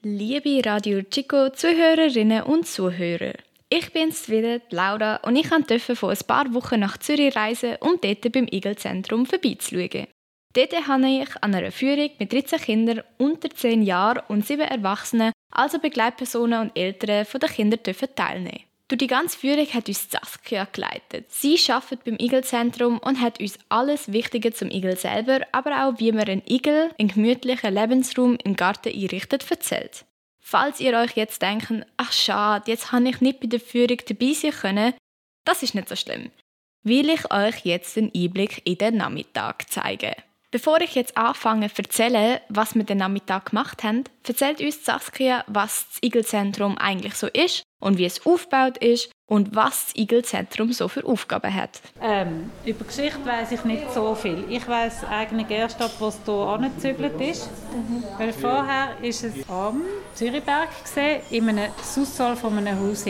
Liebe Radio Chico Zuhörerinnen und Zuhörer, ich bin's wieder, Laura, und ich durfte vor ein paar Wochen nach Zürich reisen, um dort beim Igel-Zentrum vorbeizuschauen. Dort habe ich an einer Führung mit 13 Kindern unter 10 Jahren und 7 Erwachsenen, also Begleitpersonen und Eltern der Kinder teilnehmen. Durch die ganze Führung hat uns Saskia geleitet. Sie arbeitet beim Igel-Zentrum und hat uns alles Wichtige zum Igel selber, aber auch wie man einen Igel, einen gemütlichen Lebensraum im Garten einrichtet, erzählt. Falls ihr euch jetzt denkt, ach schade, jetzt habe ich nicht bei der Führung dabei sein können, das ist nicht so schlimm, weil ich euch jetzt einen Einblick in den Nachmittag zeige. Bevor ich jetzt anfange zu erzählen, was wir den Nachmittag gemacht haben, erzählt uns Saskia, was das Igel-Zentrum eigentlich so ist und wie es aufgebaut ist und was das Igel-Zentrum so für Aufgaben hat. Über Geschichte weiss ich nicht so viel. Ich weiss eigentlich erst ab, was hier angezügelt ist. Weil vorher war es am Zürichberg, in einem Haussaal von einem Haus.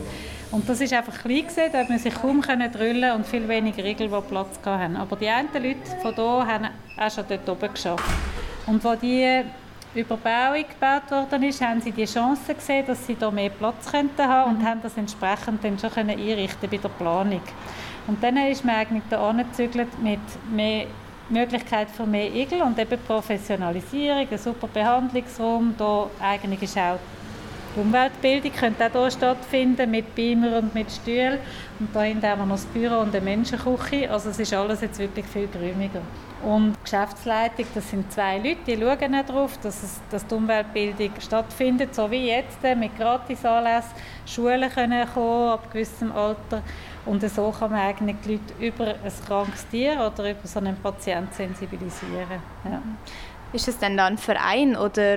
Und das war einfach klein, da konnte man sich kaum drüllen und viel weniger Igel, die Platz hatten. Aber die einen Leute von hier haben auch schon dort oben geschafft. Und als die Überbauung gebaut worden ist, haben sie die Chance gesehen, dass sie hier mehr Platz haben könnten und haben das entsprechend dann schon einrichten bei der Planung. Und dann ist man eigentlich hier angezügelt mit mehr Möglichkeit für mehr Igel und eben Professionalisierung, ein super Behandlungsraum. Hier eigentlich ist auch die Umweltbildung könnte auch hier stattfinden, mit Beamer und mit Stühlen. Und da hinten haben wir noch das Büro und eine Menschenküche. Also es ist alles jetzt wirklich viel geräumiger. Und die Geschäftsleitung, das sind 2 Leute, die schauen auch darauf, dass die Umweltbildung stattfindet, so wie jetzt, mit Gratisanlässen. Schulen können kommen ab gewissem Alter. Und so kann man eigentlich die Leute über ein krankes Tier oder über so einen Patienten sensibilisieren. Ja. Ist es denn dann ein Verein oder?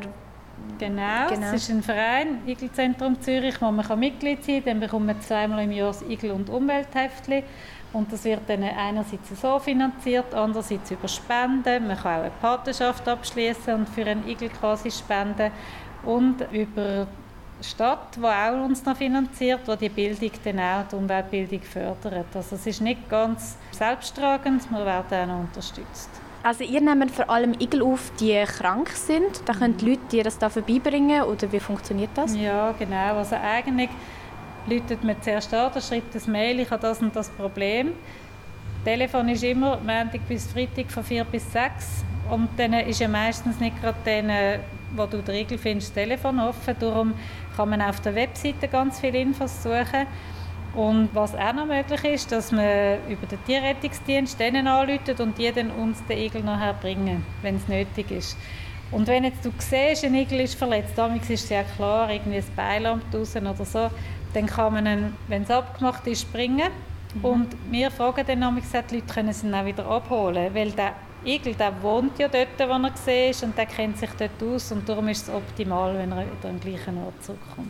Genau, es ist ein Verein, Igel-Zentrum Zürich, wo man Mitglied sein kann. Dann bekommt man 2-mal im Jahr das Igel- und Umweltheftchen. Und das wird dann einerseits so finanziert, andererseits über Spenden. Man kann auch eine Patenschaft abschließen und für einen Igel quasi spenden. Und über die Stadt, die auch uns noch finanziert, die die Bildung dann auch, die Umweltbildung fördert. Also es ist nicht ganz selbsttragend, wir werden auch noch unterstützt. Also ihr nehmt vor allem Igel auf, die krank sind. Da können die Leute dir das da vorbeibringen, oder wie funktioniert das? Ja, genau. Also eigentlich läutet man zuerst an, da schreibt ein Mail, ich habe das und das Problem. Das Telefon ist immer Montag bis Freitag von 4 bis 6. Und dann ist ja meistens nicht gerade den, wo du den Igel findest, das Telefon offen. Darum kann man auf der Webseite ganz viele Infos suchen. Und was auch noch möglich ist, dass man über den Tierrettungsdienst denen anruft und die dann uns den Igel nachher bringen, wenn es nötig ist. Und wenn jetzt du siehst, ein Igel ist verletzt, damals ist es ja klar, irgendwie ein Bein lammt raus oder so, dann kann man ihn, wenn es abgemacht ist, bringen. Und wir fragen dann damals, die Leute können ihn auch wieder abholen, weil der Igel, der wohnt ja dort, wo er gesehen ist, und der kennt sich dort aus, und darum ist es optimal, wenn er wieder am gleichen Ort zurückkommt.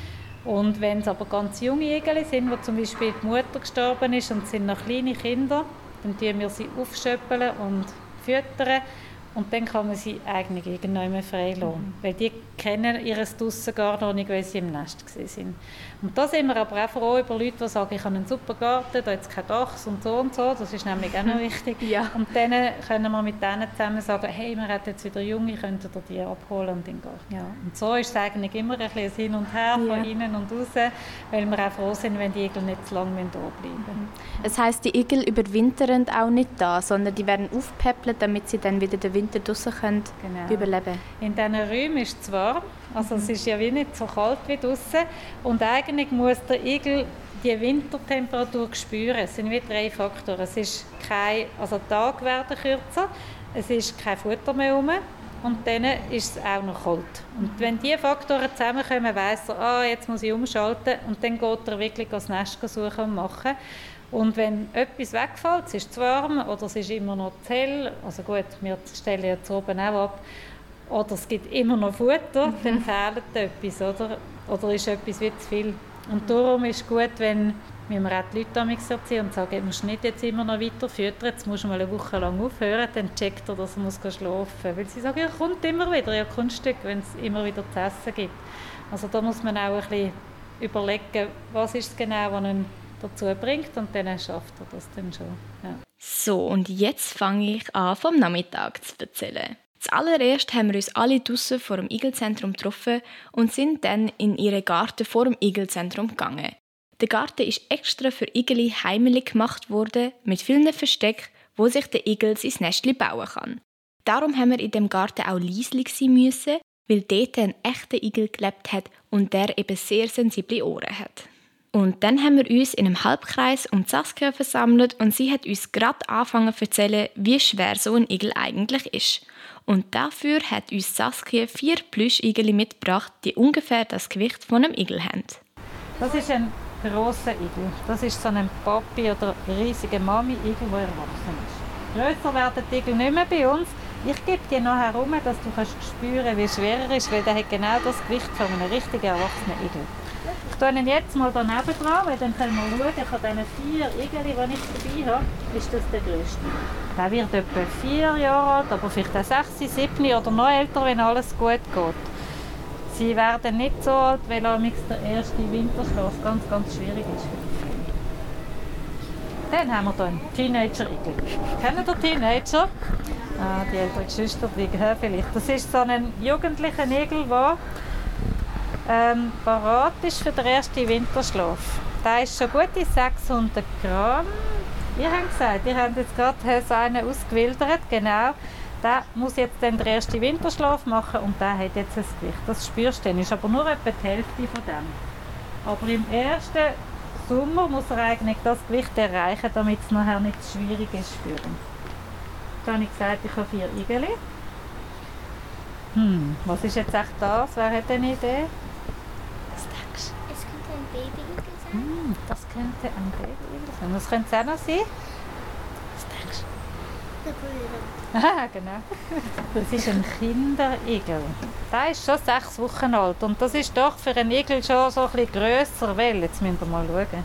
Und wenn es aber ganz junge Igel sind, wo zum Beispiel die Mutter gestorben ist und es sind noch kleine Kinder, dann tun wir sie aufschöppeln und füttern. Und dann kann man sie eigentlich irgendwann frei lassen. Weil die kennen ihr Draussen gar noch nicht, weil sie im Nest waren. Und da sind wir aber auch froh über Leute, die sagen, ich habe einen super Garten, da ist kein Dach und so und so. Das ist nämlich auch noch wichtig. Ja. Und dann können wir mit denen zusammen sagen, hey, wir haben jetzt wieder Junge, könnt ihr die abholen und in den Garten. Ja. Und so ist es eigentlich immer ein bisschen Hin und Her von innen und raus, weil wir auch froh sind, wenn die Igel nicht zu lange da bleiben. Das heisst, die Igel überwintern auch nicht da, sondern die werden aufgepäppelt, damit sie dann wieder den Winter draussen können überleben. In diesen Räumen ist es warm, also es ist ja wie nicht so kalt wie draussen. Und eigentlich muss der Igel die Wintertemperatur spüren. Es sind wie 3 Faktoren. Es ist die Tage werden kürzer, es ist kein Futter mehr rum und dann ist es auch noch kalt. Und wenn diese Faktoren zusammenkommen, weiss er, jetzt muss ich umschalten, und dann geht er wirklich das Nest suchen und machen. Und wenn etwas wegfällt, es ist zu warm oder es ist immer noch zu hell, also gut, wir stellen jetzt oben auch ab, oder es gibt immer noch Futter, dann fehlt etwas, oder ist etwas wie zu viel. Und darum ist es gut, wenn wir auch die Leute erzählen und sagen, du musst nicht jetzt immer noch weiter füttern, jetzt musst du mal eine Woche lang aufhören, dann checkt er, dass er schlafen muss. Weil sie sagen, ja, kommt immer wieder, ja, Kunststück, wenn es immer wieder zu essen gibt. Also da muss man auch ein bisschen überlegen, was ist es genau, was ihn dazu bringt, und dann schafft er das dann schon. Ja. So, und jetzt fange ich an, vom Nachmittag zu erzählen. Zuallererst haben wir uns alle draussen vor dem Igelzentrum getroffen und sind dann in ihren Garten vor dem Igelzentrum gegangen. Der Garten ist extra für Igeli heimelig gemacht worden, mit vielen Verstecken, wo sich der Igel sein Nestchen bauen kann. Darum haben wir in dem Garten auch leislich sein müssen, weil dort ein echter Igel gelebt hat und der eben sehr sensible Ohren hat. Und dann haben wir uns in einem Halbkreis um Saskia versammelt und sie hat uns gerade angefangen zu erzählen, wie schwer so ein Igel eigentlich ist. Und dafür hat uns Saskia 4 Plüsch-Igeli mitgebracht, die ungefähr das Gewicht von einem Igel haben. Das ist ein grosser Igel. Das ist so ein Papi- oder riesiger Mami-Igel, der erwachsen ist. Grösser werden die Igel nicht mehr bei uns. Ich gebe dir nachher herum, dass du spüren kannst, wie schwer er ist, weil der hat genau das Gewicht von einem richtigen erwachsenen Igel. Ich tue ihn jetzt mal daneben dran, weil dann können wir schauen, von diesen 4 Igeli, die ich dabei habe, ist das der grösste. Der wird etwa 4 Jahre alt, aber vielleicht auch 6, 7 oder noch älter, wenn alles gut geht. Sie werden nicht so alt, weil der erste Winterschlaf ganz, ganz schwierig ist. Dann haben wir hier einen Teenager-Igel. Kennen Sie Teenager? Die älteren Geschwister vielleicht. Das ist so ein jugendlicher Igel, der parat ist für den ersten Winterschlaf. Der ist schon gute 600 Gramm. Ihr habt gesagt, ihr habt jetzt gerade so einen ausgewildert, genau. Der muss jetzt dann den ersten Winterschlaf machen und der hat jetzt ein Gewicht. Das spürst du dann, ist aber nur etwa die Hälfte von dem. Aber im ersten Sommer muss er eigentlich das Gewicht erreichen, damit es nachher nicht schwierig ist für ihn. Dann habe ich gesagt, ich habe 4 Igeli. Was ist jetzt echt das? Wer hat eine Idee? Was denkst du? Es könnte ein Baby-Igel sein. Das könnte ein Baby-Igel sein. Was könnte es auch noch sein? Was denkst du? Der Brüder. Ah, genau. Das ist ein Kinderigel. Der ist schon 6 Wochen alt und das ist doch für einen Igel schon so ein bisschen grösser, weil, jetzt müssen wir mal schauen.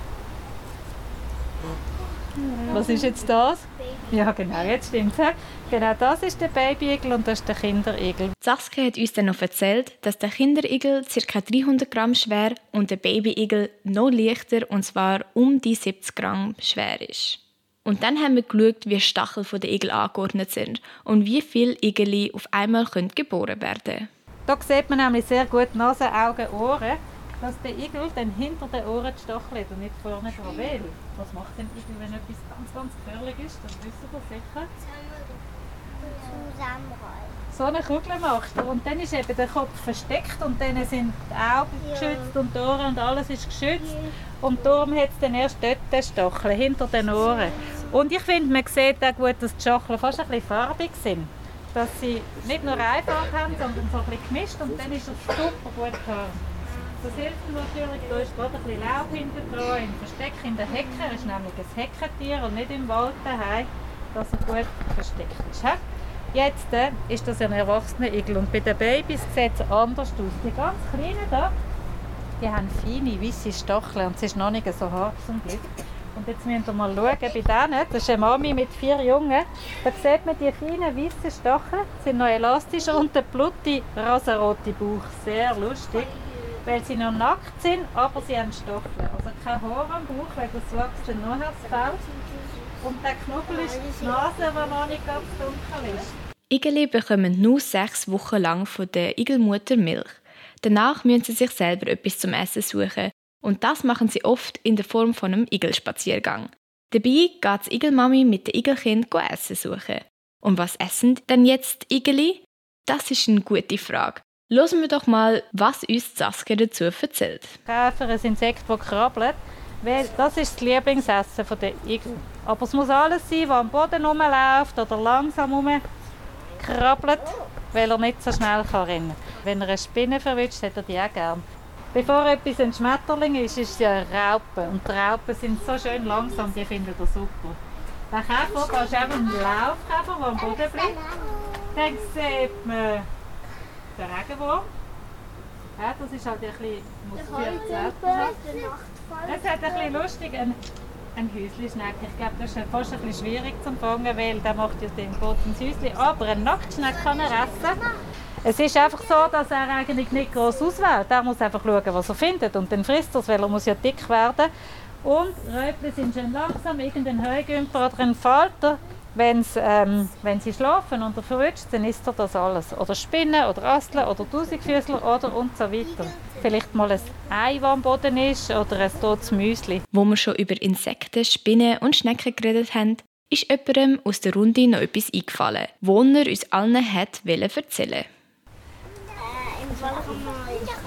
Was ist jetzt das? Baby. Ja genau, jetzt stimmt es. Genau, das ist der Babyigel und das ist der Kinderigel. Saskia hat uns dann noch erzählt, dass der Kinderigel ca. 300 Gramm schwer und der Babyigel noch leichter, und zwar um die 70 Gramm schwer ist. Und dann haben wir geschaut, wie die Stacheln der Igel angeordnet sind und wie viele Igeli auf einmal geboren werden können. Hier sieht man nämlich sehr gut Nase, Augen, Ohren, dass der Igel dann hinter den Ohren die Stacheln hat und nicht vorne dran. Weil, was macht ein Igel, wenn etwas ganz, ganz gefährlich ist? Das wissen wir sicher. Zusammenrollen. So eine Kugel macht er und dann ist eben der Kopf versteckt und dann sind die Augen geschützt und die Ohren und alles ist geschützt. Und darum hat es dann erst dort den Stachel, hinter den Ohren. Und ich finde, man sieht auch gut, dass die Stacheln fast ein bisschen farbig sind. Dass sie nicht nur eine Farbe haben, sondern so ein bisschen gemischt und dann ist es super gut gehabt. Das hilft ihm natürlich, da ist gerade ein bisschen Laub hinten dran, im Versteck in der Hecke. Er ist nämlich ein Heckentier und nicht im Wald daheim, dass er gut versteckt ist. Jetzt ist das ein erwachsener Igel und bei den Babys sieht es anders aus. Die ganz kleinen hier, die haben feine, weisse Stacheln und es ist noch nicht so hart zum Glück. Und jetzt müssen wir mal schauen, bei denen, das ist eine Mami mit 4 Jungen, da sieht man die feinen, weißen Stacheln, sind noch elastischer und der blutige, rosarote Bauch, sehr lustig, weil sie noch nackt sind, aber sie haben Stacheln. Also kein Haar am Bauch, weil das wächst dann nachher das Fell. Und der Knubbel ist die Nase, die noch nicht ganz dunkel ist. Igeli bekommen nur 6 Wochen lang von der Igelmutter Milch. Danach müssen sie sich selber etwas zum Essen suchen. Und das machen sie oft in der Form von einem Igelspaziergang. Dabei geht die Igelmami mit den Igelkind Essen suchen. Und was essen denn jetzt die Igeli? Das ist eine gute Frage. Hören wir doch mal, was uns Saskia dazu erzählt. Käfer, ein Insekt, das krabbelt, weil das ist das Lieblingsessen der Igel. Aber es muss alles sein, was am Boden rumläuft oder langsam rumkrabbelt, weil er nicht so schnell rennen kann. Wenn er eine Spinne verwünscht, hat er die auch gern. Bevor etwas ein Schmetterling ist, ist es ja eine Raupe. Und die Raupen sind so schön langsam, die finden er super. Der Käfer, das ist eben ein Laufkäfer, der am Boden bleibt. Dann sieht man den Regenwurm. Ja, das ist halt ein bisschen muskulös. Es hat ein bisschen lustig, ein Häusli-Schnecke. Ich glaube, das ist fast ein bisschen schwierig zu fangen, weil der macht ja den Boden ins Häusli. Aber ein Nacktschneck kann er essen. Es ist einfach so, dass er eigentlich nicht gross auswählt. Er muss einfach schauen, was er findet. Und dann frisst er es, weil er muss ja dick werden. Und Räubchen sind schön langsam. Irgendein Heugümper oder ein Falter wenn sie schlafen und er verrutscht, dann isst er das alles. Oder Spinnen, oder Asteln, oder Tausendfüßler, oder und so weiter. Vielleicht mal ein Ei, das am Boden ist, oder ein totes Müsli. Wo wir schon über Insekten, Spinnen und Schnecken geredet haben, ist jemandem aus der Runde noch etwas eingefallen, wo er uns allen erzählen wollte. Im Fall kann man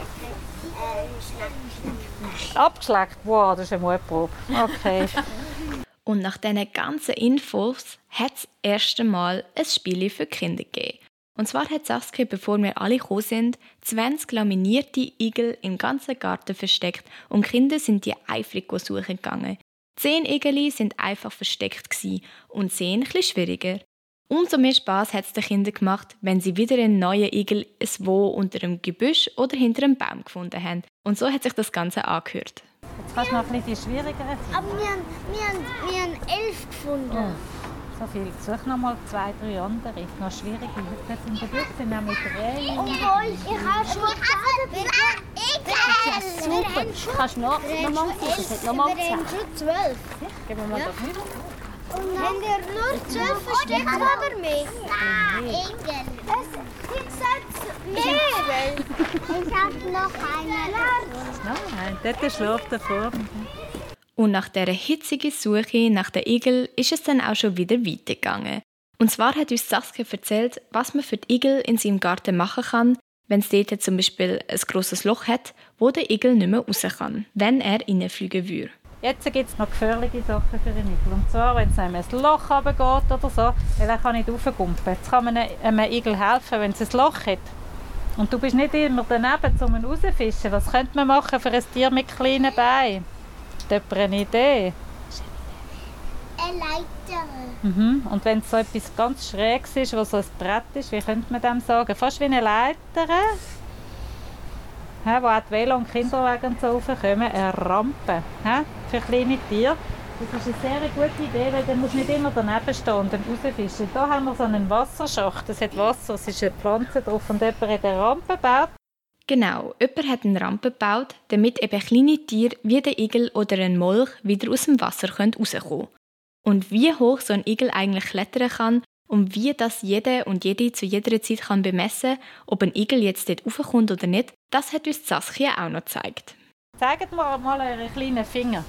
Abgeschleckt? Wow, das ist eine Mutprobe. Okay. Und nach diesen ganzen Infos hat es das erste Mal ein Spiel für Kinder gegeben. Und zwar hat Saskia, bevor wir alle gekommen sind, 20 laminierte Igel im ganzen Garten versteckt und die Kinder sind die eifrig suchen gegangen. 10 Igeli sind einfach versteckt und 10 etwas schwieriger. Umso mehr Spass hat es den Kindern gemacht, wenn sie wieder einen neuen Igel irgendwo unter einem Gebüsch oder hinter einem Baum gefunden haben. Und so hat sich das Ganze angehört. Jetzt kannst du noch ein bisschen die schwierigeren finden. Aber wir haben 11 gefunden. Oh, so viel. Such noch mal 2, 3 andere. Noch schwierige. Jetzt in der Büchse sind nämlich 3. Obwohl, ich habe schon Ja, super. Kannst du noch mal suchen? Es hat noch mal Wir haben 10. schon 12. Geben wir mal das mit. Und haben wir nur 12 versteckt oder mehr? Nein, Igel. Mehr. Ich habe noch eine. Nein, dort schläft er vor. Und nach dieser hitzigen Suche nach den Igel ist es dann auch schon wieder weitergegangen. Und zwar hat uns Saskia erzählt, was man für die Igel in seinem Garten machen kann, wenn es dort zum Beispiel ein grosses Loch hat, wo der Igel nicht mehr raus kann, wenn er reinfliegen würde. Jetzt gibt es noch gefährliche Sachen für einen Igel. Und zwar, wenn es einem ein Loch runtergeht oder so, weil er kann nicht raufgumpen. Jetzt kann man einem Igel helfen, wenn es ein Loch hat. Und du bist nicht immer daneben, um ihn rauszufischen. Was könnte man machen für ein Tier mit kleinen Beinen? Hat jemand eine Idee? Eine Leiter. Und wenn es so etwas ganz Schräges ist, was so ein Brett ist, wie könnte man dem sagen? Fast wie eine Leiter, wo auch die Velo- und Kinderwagen und so raufkommen. Eine Rampe für kleine Tiere. Das ist eine sehr gute Idee, weil dann musst du nicht immer daneben stehen und dann rausfischen. Hier haben wir so einen Wasserschacht. Es hat Wasser, es ist eine Pflanze drauf und jemand hat eine Rampe gebaut. Genau, jemand hat eine Rampe gebaut, damit eben kleine Tiere wie der Igel oder ein Molch wieder aus dem Wasser rauskommen können. Und wie hoch so ein Igel eigentlich klettern kann und wie das jeder und jede zu jeder Zeit kann bemessen, ob ein Igel jetzt dort raufkommt oder nicht, das hat uns Saskia auch noch gezeigt. Zeigt mir mal eure kleinen Finger.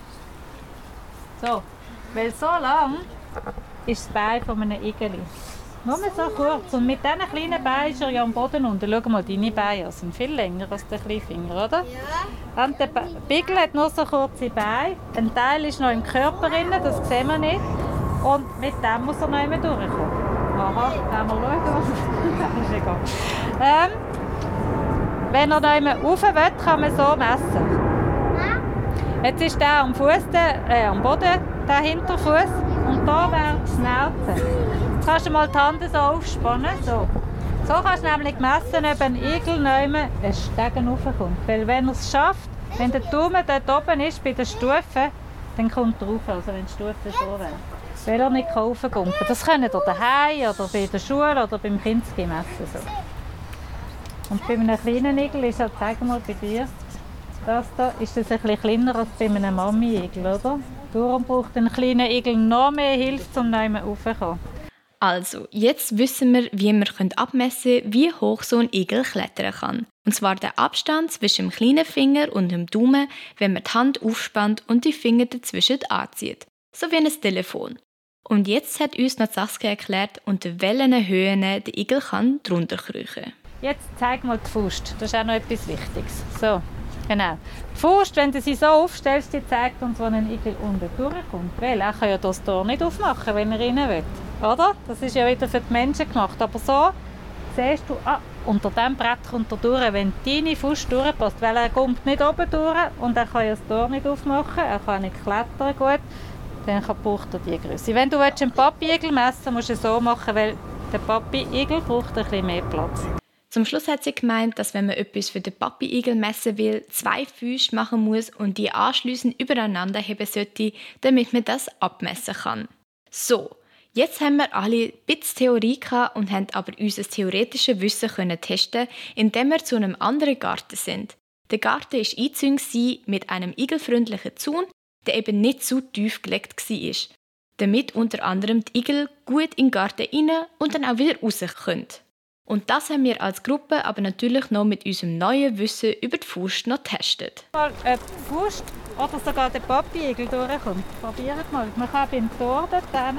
So, weil so lang ist das Bein von einem Igel. Nur so kurz. Und mit diesen kleinen Beinen ist er ja am Boden unten. Schau mal, deine Beine sind viel länger als der kleine Finger, oder? Ja. Und der Igel hat nur so kurze Beine. Ein Teil ist noch im Körper drin, das sehen wir nicht. Und mit dem muss er noch einmal durchkommen. Aha, können wir schauen, was ist egal. Wenn er noch einmal rauf will, kann man so messen. Jetzt ist der am Fuß, am Boden, der Hinterfuß. Und da wäre die Schnauze. Jetzt kannst du mal die Hand so aufspannen. So kannst du nämlich messen, ob ein Igel noch einmal einen Stegen raufkommt. Weil wenn er es schafft, wenn der Daumen dort oben ist, bei den Stufen, dann kommt er rauf, also wenn die Stufen so wären. Weil er nicht raufkommen kann. Das können ihr daheim oder bei der Schule oder beim Kinski messen. So. Und bei einem kleinen Igel ist halt, zeig mal bei dir, das hier ist das ein bisschen kleiner als bei einem Mami-Igel, oder? Darum braucht ein kleiner Igel noch mehr Hilfe, um nicht mehr raufzukommen. Also, jetzt wissen wir, wie wir abmessen können, wie hoch so ein Igel klettern kann. Und zwar der Abstand zwischen dem kleinen Finger und dem Daumen, wenn man die Hand aufspannt und die Finger dazwischen anzieht. So wie ein Telefon. Und jetzt hat uns noch Saskia erklärt, unter welchen Höhen der Igel drunter kriechen kann. Jetzt zeig mal die Faust. Das ist auch noch etwas Wichtiges. So, genau. Die Faust, wenn du sie so aufstellst, die zeigt uns, wo ein Igel unten durchkommt. Weil er kann ja das Tor nicht aufmachen, wenn er rein will. Oder? Das ist ja wieder für die Menschen gemacht. Aber so siehst du, unter diesem Brett kommt er durch, wenn deine Faust durchpasst. Weil er kommt nicht oben durch und er kann ja das Tor nicht aufmachen, er kann nicht klettern gut. Dann braucht er diese Größe. Wenn du einen Papi-Igel messen willst, musst du es so machen, weil der Papi-Igel braucht ein bisschen mehr Platz. Zum Schluss hat sie gemeint, dass wenn man etwas für den Papi-Igel messen will, 2 Füße machen muss und die anschliessend übereinander heben sollte, damit man das abmessen kann. So, jetzt haben wir alle ein bisschen Theorie gehabt und haben aber unser theoretisches Wissen testen, indem wir zu einem anderen Garten sind. Der Garten war eingezäunt mit einem igelfreundlichen Zaun, der eben nicht zu tief gelegt war. damit unter anderem die Igel gut in den Garten rein und dann auch wieder raus können. Und das haben wir als Gruppe aber natürlich noch mit unserem neuen Wissen über die Faust noch getestet. Mal, ob die Faust oder sogar der Papi-Igel durchkommt. Probiert mal. Man kann beim Tor dort hin.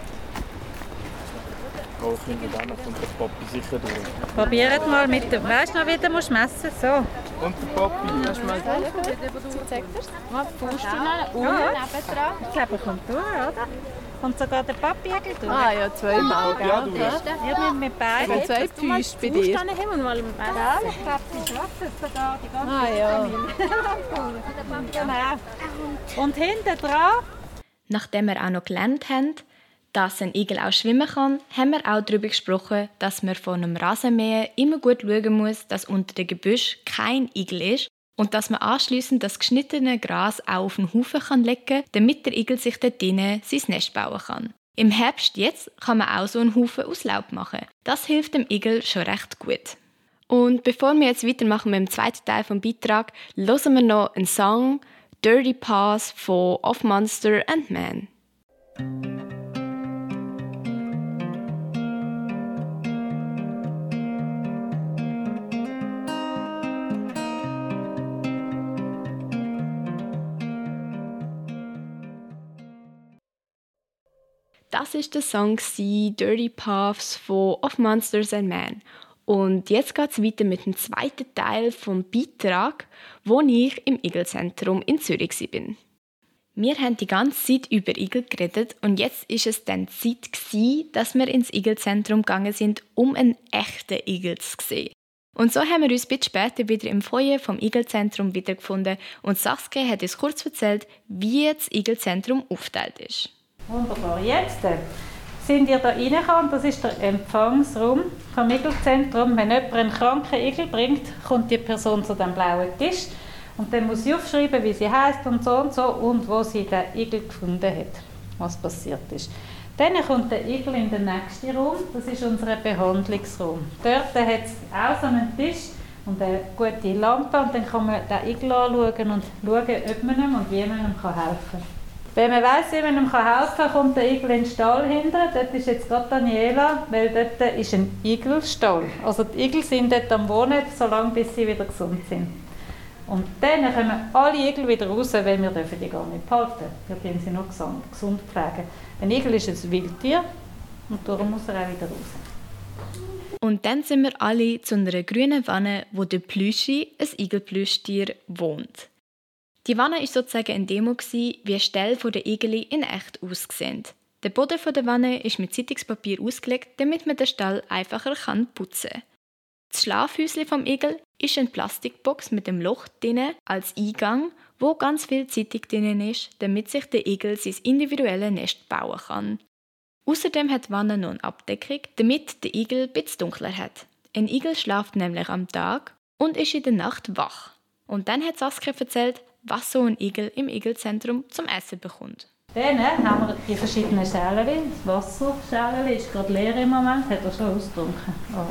Auch hinter denen kommt der Papi sicher durch. Probiert mal mit dem. Weißt du noch, wie du messen musst? So. Und der Papi? Kannst du mal sagen, zeig dir's. Mal die Faust hinein, unten nebendran. Ich glaube, er kommt durch, oder? Kommt sogar der Papi-Igel durch? Ah ja, zweimal, gell? Ja, du. Wir müssen mit beiden. Zwei Füße bei dir. Ja, ich glaube, sie schaffen es sogar, die ganze Ah ja. Genau. Und hinten dran. Nachdem wir auch noch gelernt haben, dass ein Igel auch schwimmen kann, haben wir auch darüber gesprochen, dass man von einem Rasenmäher immer gut schauen muss, dass unter dem Gebüsch kein Igel ist und dass man anschliessend das geschnittene Gras auch auf den Haufen legen kann, damit der Igel sich dort drinnen sein Nest bauen kann. Im Herbst jetzt kann man auch so einen Haufen aus Laub machen. Das hilft dem Igel schon recht gut. Und bevor wir jetzt weitermachen mit dem zweiten Teil des Beitrags, hören wir noch einen Song «Dirty Paws» von Of Monster and Man. Das war der Song «Dirty Paths» von «Of Monsters and Men». Und jetzt geht es weiter mit dem zweiten Teil des Beitrags, wo ich im Igelzentrum in Zürich war. Wir haben die ganze Zeit über Igel geredet und jetzt war es dann Zeit, dass wir ins Igelzentrum gegangen sind, um einen echten Igel zu sehen. Und so haben wir uns ein bisschen später wieder im Foyer vom Igelzentrum wiedergefunden und Saskia hat uns kurz erzählt, wie das Igelzentrum aufgeteilt ist. Wunderbar. Jetzt sind ihr da reingekommen. Das ist der Empfangsraum vom Igelzentrum. Wenn jemand einen kranken Igel bringt, kommt die Person zu dem blauen Tisch. Und dann muss sie aufschreiben, wie sie heisst und und wo sie den Igel gefunden hat, was passiert ist. Dann kommt der Igel in den nächsten Raum. Das ist unser Behandlungsraum. Dort hat es auch so einen Tisch und eine gute Lampe. Und dann kann man den Igel anschauen und schauen, ob man ihm und wie man ihm helfen kann. Wenn man weiss, wie man ihm helfen kann, kommt der Igel in den Stall hinten. Dort ist jetzt gerade Daniela, weil dort ist ein Igelstall. Also die Igel sind dort am Wohnen, solange bis sie wieder gesund sind. Und dann kommen alle Igel wieder raus, weil wir dürfen die gar nicht behalten. Wir können sie noch gesund pflegen. Ein Igel ist ein Wildtier und darum muss er auch wieder raus. Und dann sind wir alle zu einer grünen Wanne, wo der Plüschi, ein Igelplüschtier, wohnt. Die Wanne war sozusagen eine Demo, wie eine Stelle der Igeli in echt aussehen. Der Boden der Wanne ist mit Zeitungspapier ausgelegt, damit man den Stall einfacher putzen kann. Das Schlafhäuschen vom Igel ist eine Plastikbox mit einem Loch drin als Eingang, wo ganz viel Zeitung drin ist, damit sich der Igel sein individuelles Nest bauen kann. Außerdem hat die Wanne noch eine Abdeckung, damit der Igel ein bisschen dunkler hat. Ein Igel schläft nämlich am Tag und ist in der Nacht wach. Und dann hat Saskia erzählt, was so ein Igel im Igelzentrum zum Essen bekommt. Dann haben wir die verschiedenen Schälchen. Das Wasserschälchen ist gerade leer im Moment, hat er schon ausgetrunken.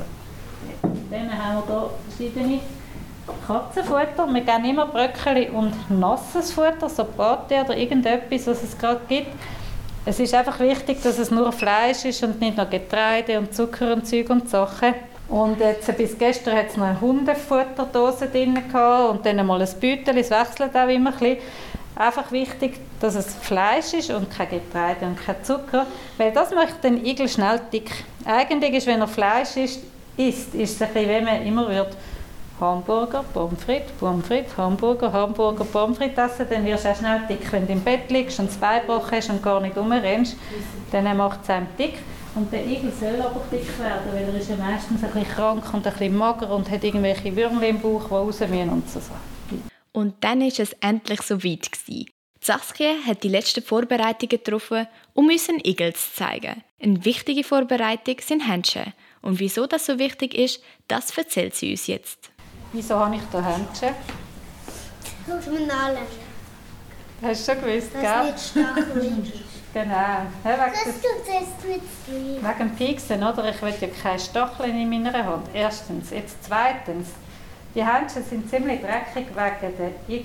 Dann haben wir hier verschiedene Katzenfutter. Wir geben immer Bröckchen und nasses Futter, so Pate oder irgendetwas, was es gerade gibt. Es ist einfach wichtig, dass es nur Fleisch ist und nicht noch Getreide und Zucker und Zeug und Sachen. Und jetzt, bis gestern hat es noch eine Hundefutterdose drin gehabt und dann mal ein Beutel, es wechselt auch immer ein bisschen. Einfach wichtig, dass es Fleisch ist und kein Getreide und kein Zucker, weil das macht den Igel schnell dick. Eigentlich ist, wenn er Fleisch isst, ist es ein bisschen, wenn man immer wird Hamburger, Pommes frites, Pommes frites, Hamburger, Hamburger, Pommes frites essen, dann wirst du auch schnell dick. Wenn du im Bett liegst und das Bein gebrochen hast und gar nicht rumrennst, dann macht es einem dick. Und der Igel soll aber dick werden, weil er ist ja meistens ein bisschen krank und ein bisschen mager und hat irgendwelche Würmchen im Bauch, die raus müssen und so. Und dann war es endlich so weit. Saskia hat die letzten Vorbereitungen getroffen, um uns einen Igel zu zeigen. Eine wichtige Vorbereitung sind Händchen. Und wieso das so wichtig ist, das erzählt sie uns jetzt. Wieso habe ich da Händchen? Schau mir alle. Hast du schon gewusst, gell? Das ist nicht Stachel. Genau. Ja, Das tut es mit Stream. wegen dem Pieksen, oder? Ich will ja keine Stacheln in meiner Hand. Erstens. Jetzt zweitens. Die Händchen sind ziemlich dreckig wegen der Igel.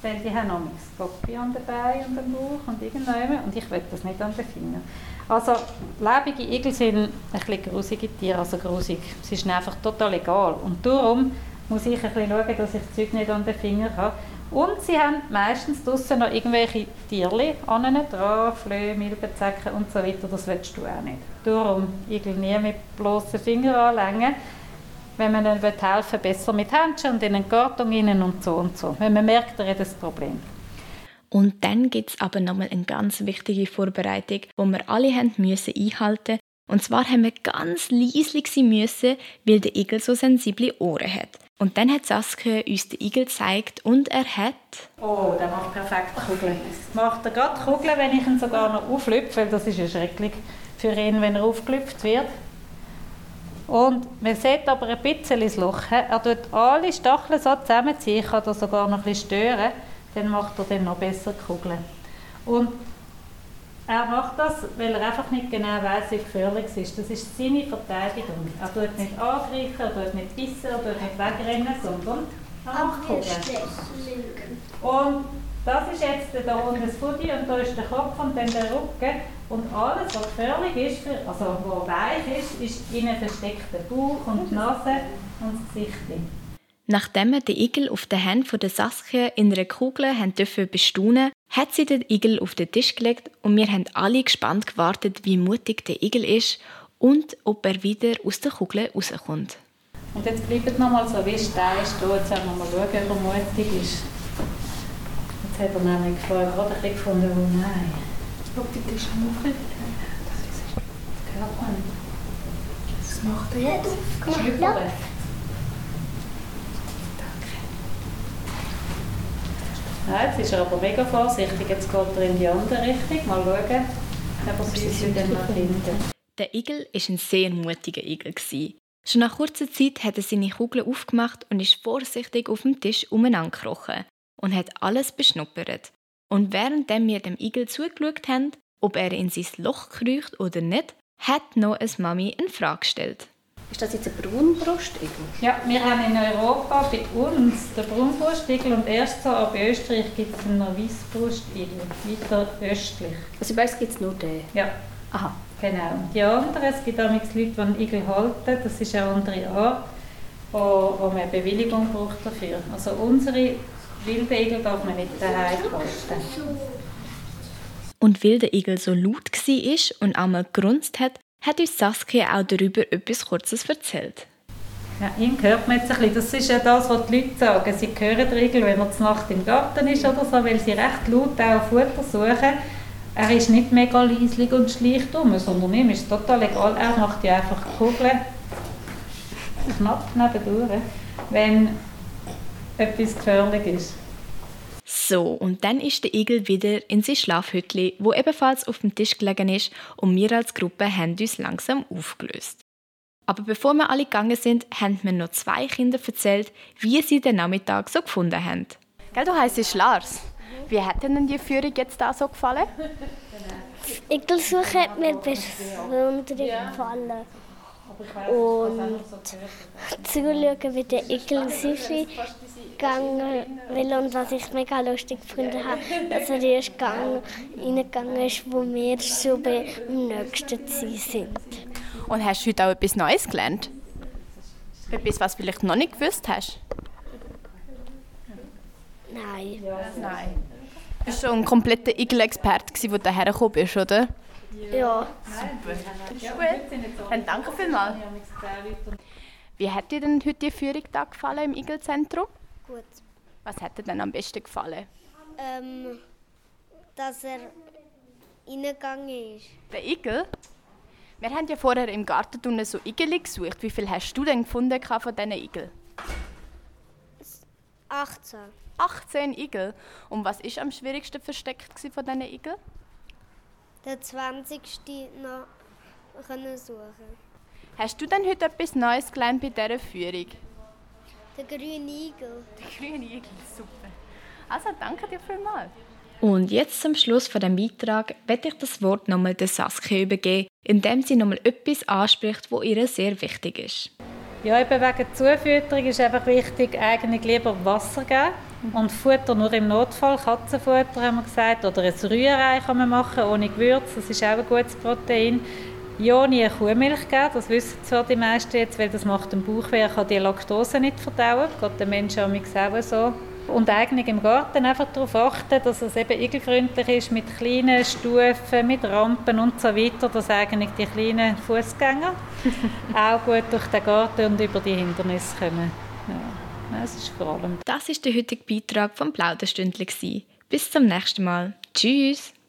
Denn die haben noch ein Poppy an den Beinen und am Bauch und irgendwann. Und ich will das nicht an den Fingern. Also lebende Igel sind ein bisschen grusige Tiere, also grusig. Es ist ihnen einfach total egal. Und darum muss ich ein bisschen schauen, dass ich das Zeug nicht an den Fingern habe. Und sie haben meistens draussen noch irgendwelche Tierchen an ihnen dran, Flöhe, Milbenzecken und so weiter. Das willst du auch nicht. Darum Igel nie mit bloßen Fingern anlängen. Wenn man ihnen helfen will, besser mit Händchen und in einen Karton rein und so und so. Wenn man merkt, er hat ein Problem. Und dann gibt es aber nochmal eine ganz wichtige Vorbereitung, die wir alle einhalten mussten. Und zwar haben wir ganz leise sein müssen, weil der Igel so sensible Ohren hat. Und dann hat Saskia uns den Igel gezeigt und er hat... Oh, der macht perfekt Kugeln. Macht er gerade Kugeln, wenn ich ihn sogar noch auflüpfe, weil das ist ja schrecklich für ihn, wenn er aufgelüpft wird. Und man sieht aber ein bisschen das Loch. Er tut alle Stacheln so zusammenziehen, ich kann das sogar noch ein bisschen stören, dann macht er dann noch besser Kugeln. Und er macht das, weil er einfach nicht genau weiss, wie gefährlich es ist. Das ist seine Verteidigung. Er tut nicht angreifen, er tut nicht bissen, er tut nicht wegrennen, sondern er macht Kugeln. Und das ist jetzt da unten das Fudi und da ist der Kopf und dann der Rücken. Und alles, was gefährlich ist, also was weich ist, ist innen versteckt der Bauch und die Nase und das Gesicht. Nachdem wir den Igel auf den Händen von der Saskia in einer Kugel bestaunen, hat sie den Igel auf den Tisch gelegt und wir haben alle gespannt gewartet, wie mutig der Igel ist und ob er wieder aus der Kugel rauskommt. Und jetzt bleibt noch mal so wie Stein stehen, jetzt werden wir mal schauen, ob er mutig ist. Jetzt hat er nämlich vorher gerade ein bisschen gefunden, oh nein. Ob die Tische aufhört. Das hört man nicht. Was macht er jetzt? Schlüpfen. Ja, jetzt ist er aber mega vorsichtig. Jetzt geht er in die andere Richtung. Mal schauen, ob er sie dann noch findet. Der Igel war ein sehr mutiger Igel. Schon nach kurzer Zeit hat er seine Kugel aufgemacht und ist vorsichtig auf dem Tisch umeinander gekrochen und hat alles beschnuppert. Und während wir dem Igel zugeschaut haben, ob er in sein Loch kriecht oder nicht, hat noch eine Mami eine Frage gestellt. Ist das jetzt ein Braunbrustigel? Ja, wir haben in Europa bei uns den Braunbrustigel und erst so ab Österreich gibt es einen Weissbrustigel, weiter östlich. Also bei uns gibt es nur den? Ja. Aha. Genau. Die anderen, es gibt auch Leute, die einen Igel halten, das ist eine andere Art, wo man eine Bewilligung braucht dafür. Also unsere wilden Igel darf man nicht daheim halten. Und weil der Igel so laut war und einmal gerunzt hat uns Saskia auch darüber etwas Kurzes erzählt. Ja, ihn hört man jetzt ein bisschen. Das ist ja das, was die Leute sagen. Sie hören den Igel, wenn er zur Nacht im Garten ist oder so, weil sie recht laut auch Futter suchen. Er ist nicht mega leislich und schleicht um, sondern ihm ist total egal. Er macht ja einfach Kugeln knapp nebendurch, wenn etwas gefährlich ist. So, und dann ist der Igel wieder in sein Schlafhütli, wo ebenfalls auf dem Tisch gelegen ist, und wir als Gruppe haben uns langsam aufgelöst. Aber bevor wir alle gegangen sind, haben mir noch 2 Kinder erzählt, wie sie den Nachmittag so gefunden haben. Gell, du heisst Lars. Wie hat dir denn die Führung jetzt auch so gefallen? Igelsuche hat mir besonders gefallen. Und zuschauen, wie der Igel Süfli gegangen will und was ich mega lustig gefunden habe, dass er erst reingegangen ist, wo wir schon am nächsten Ziel sind. Und hast du heute auch etwas Neues gelernt? Etwas, was du vielleicht noch nicht gewusst hast? Nein. Nein. Du warst schon ein kompletter Igel-Experte, der hierher gekommen bist, oder? Ja. Super. Gut. Dann danke vielmals. Wie hat dir denn heute die Führung da gefallen im Igelzentrum? Gut. Was hat dir denn am besten gefallen? Dass er reingegangen ist. Der Igel? Wir haben ja vorher im Garten so Igel gesucht. Wie viel hast du denn gefunden von diesen Igeln? 18. 18 Igel. Und was war am schwierigsten versteckt von diesen Igeln? Der 20. noch suchen. Hast du denn heute etwas Neues gelernt bei dieser Führung? Der grüne Igel. Der grüne Igel, super. Also danke dir vielmals. Und jetzt zum Schluss von dem Beitrag werde ich das Wort nochmal der Saskia übergeben, indem sie nochmal etwas anspricht, was ihr sehr wichtig ist. Ja, eben wegen der Zufütterung ist einfach wichtig, eigentlich lieber Wasser geben. Und Futter nur im Notfall, Katzenfutter haben wir gesagt, oder ein Rührei kann man machen, ohne Gewürz, das ist auch ein gutes Protein. Ja, nie Kuhmilch geben, das wissen zwar die meisten jetzt, weil das macht dem Bauch weh, kann die Laktose nicht verdauen, geht der Mensch auch so. Und eigentlich im Garten einfach darauf achten, dass es eben igelfreundlich ist, mit kleinen Stufen, mit Rampen und so weiter, dass eigentlich die kleinen Fußgänger auch gut durch den Garten und über die Hindernisse kommen. Ja, das ist vor allem. Das war der heutige Beitrag vom Plauderstündli. Bis zum nächsten Mal. Tschüss!